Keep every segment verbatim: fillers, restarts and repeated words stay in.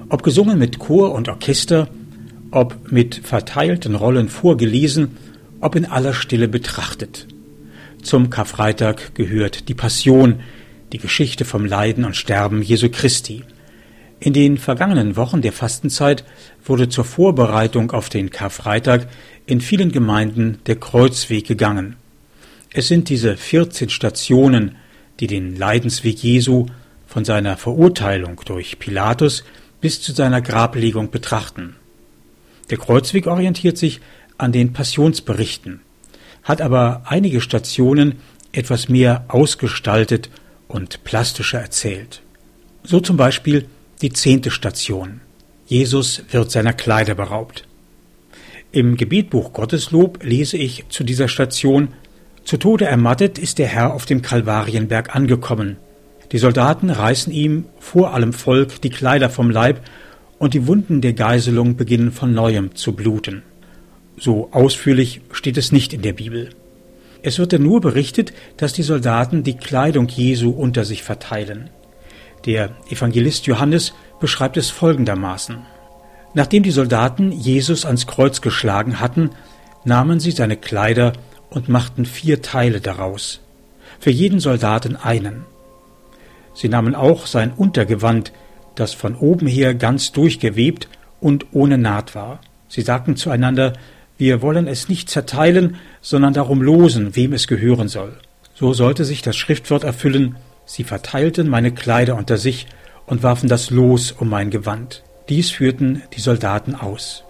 Ob gesungen mit Chor und Orchester, ob mit verteilten Rollen vorgelesen, ob in aller Stille betrachtet. Zum Karfreitag gehört die Passion, die Geschichte vom Leiden und Sterben Jesu Christi. In den vergangenen Wochen der Fastenzeit wurde zur Vorbereitung auf den Karfreitag in vielen Gemeinden der Kreuzweg gegangen. Es sind diese vierzehn Stationen, die den Leidensweg Jesu von seiner Verurteilung durch Pilatus bis zu seiner Grablegung betrachten. Der Kreuzweg orientiert sich an den Passionsberichten, hat aber einige Stationen etwas mehr ausgestaltet und plastischer erzählt. So zum Beispiel die zehnte Station. Jesus wird seiner Kleider beraubt. Im Gebetbuch Gotteslob lese ich zu dieser Station: Zu Tode ermattet ist der Herr auf dem Kalvarienberg angekommen. Die Soldaten reißen ihm vor allem Volk die Kleider vom Leib und die Wunden der Geiselung beginnen von neuem zu bluten. So ausführlich steht es nicht in der Bibel. Es wird ja nur berichtet, dass die Soldaten die Kleidung Jesu unter sich verteilen. Der Evangelist Johannes beschreibt es folgendermaßen: Nachdem die Soldaten Jesus ans Kreuz geschlagen hatten, nahmen sie seine Kleider und machten vier Teile daraus, für jeden Soldaten einen. Sie nahmen auch sein Untergewand, das von oben her ganz durchgewebt und ohne Naht war. Sie sagten zueinander: Wir wollen es nicht zerteilen, sondern darum losen, wem es gehören soll. So sollte sich das Schriftwort erfüllen: Sie verteilten meine Kleider unter sich und warfen das Los um mein Gewand. Dies führten die Soldaten aus.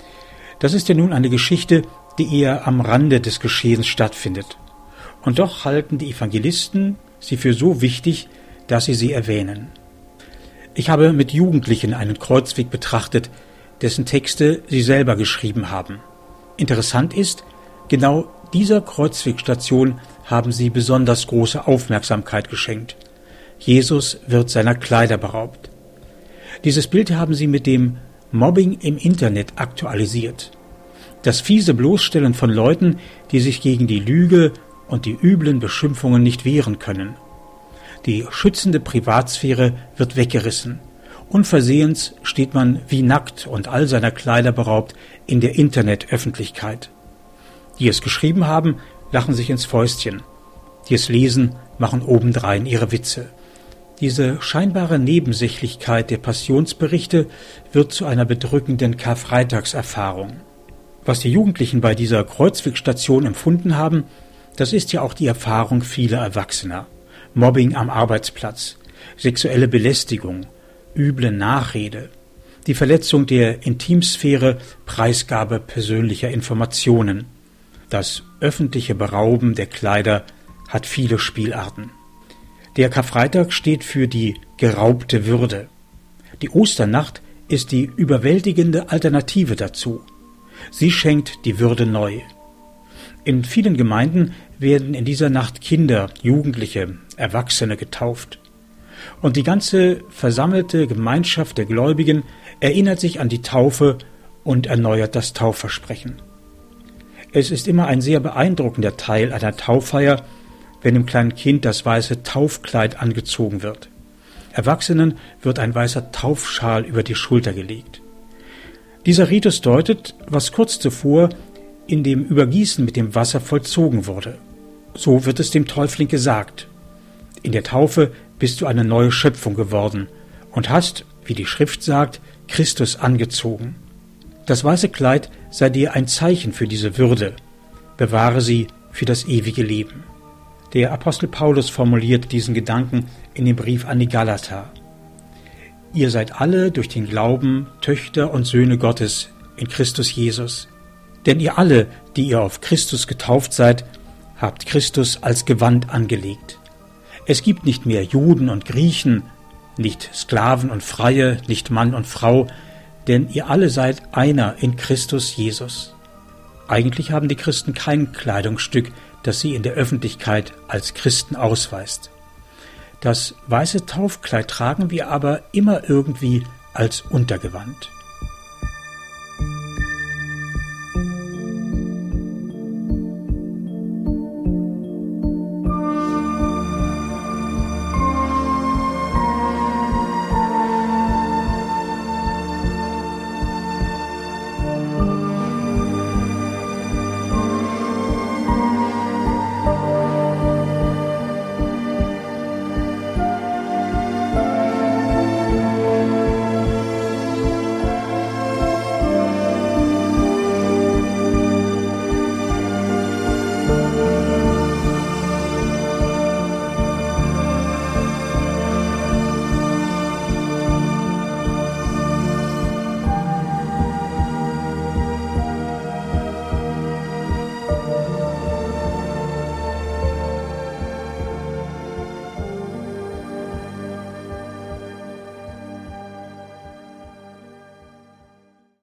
Das ist ja nun eine Geschichte, die eher am Rande des Geschehens stattfindet. Und doch halten die Evangelisten sie für so wichtig, dass sie sie erwähnen. Ich habe mit Jugendlichen einen Kreuzweg betrachtet, dessen Texte sie selber geschrieben haben. Interessant ist, genau dieser Kreuzwegstation haben sie besonders große Aufmerksamkeit geschenkt. Jesus wird seiner Kleider beraubt. Dieses Bild haben sie mit dem Mobbing im Internet aktualisiert. Das fiese Bloßstellen von Leuten, die sich gegen die Lüge und die üblen Beschimpfungen nicht wehren können. Die schützende Privatsphäre wird weggerissen. Unversehens steht man wie nackt und all seiner Kleider beraubt in der Internetöffentlichkeit. Die es geschrieben haben, lachen sich ins Fäustchen. Die es lesen, machen obendrein ihre Witze. Diese scheinbare Nebensächlichkeit der Passionsberichte wird zu einer bedrückenden Karfreitagserfahrung. Was die Jugendlichen bei dieser Kreuzwegstation empfunden haben, das ist ja auch die Erfahrung vieler Erwachsener. Mobbing am Arbeitsplatz, sexuelle Belästigung, üble Nachrede, die Verletzung der Intimsphäre, Preisgabe persönlicher Informationen. Das öffentliche Berauben der Kleider hat viele Spielarten. Der Karfreitag steht für die geraubte Würde. Die Osternacht ist die überwältigende Alternative dazu. Sie schenkt die Würde neu. In vielen Gemeinden werden in dieser Nacht Kinder, Jugendliche, Erwachsene getauft. Und die ganze versammelte Gemeinschaft der Gläubigen erinnert sich an die Taufe und erneuert das Taufversprechen. Es ist immer ein sehr beeindruckender Teil einer Tauffeier, wenn dem kleinen Kind das weiße Taufkleid angezogen wird. Erwachsenen wird ein weißer Taufschal über die Schulter gelegt. Dieser Ritus deutet, was kurz zuvor in dem Übergießen mit dem Wasser vollzogen wurde. So wird es dem Täufling gesagt: In der Taufe bist du eine neue Schöpfung geworden und hast, wie die Schrift sagt, Christus angezogen. Das weiße Kleid sei dir ein Zeichen für diese Würde. Bewahre sie für das ewige Leben. Der Apostel Paulus formuliert diesen Gedanken in dem Brief an die Galater. Ihr seid alle durch den Glauben Töchter und Söhne Gottes in Christus Jesus. Denn ihr alle, die ihr auf Christus getauft seid, habt Christus als Gewand angelegt. Es gibt nicht mehr Juden und Griechen, nicht Sklaven und Freie, nicht Mann und Frau, denn ihr alle seid einer in Christus Jesus. Eigentlich haben die Christen kein Kleidungsstück, das sie in der Öffentlichkeit als Christen ausweist. Das weiße Taufkleid tragen wir aber immer irgendwie als Untergewand.